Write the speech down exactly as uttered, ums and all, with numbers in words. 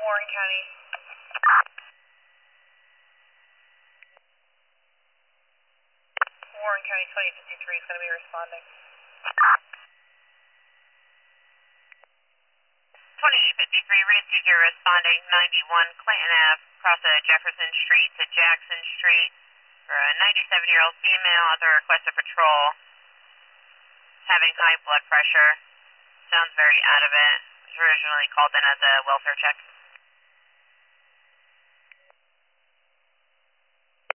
Warren County. Warren County twenty fifty-three is going to be responding. twenty fifty-three, Red Caesar responding, ninety-one Clinton Ave, across of Jefferson Street to Jackson Street, for a ninety-seven-year-old female at the request of patrol, having high blood pressure, sounds very out of it, was originally called in as a welfare check.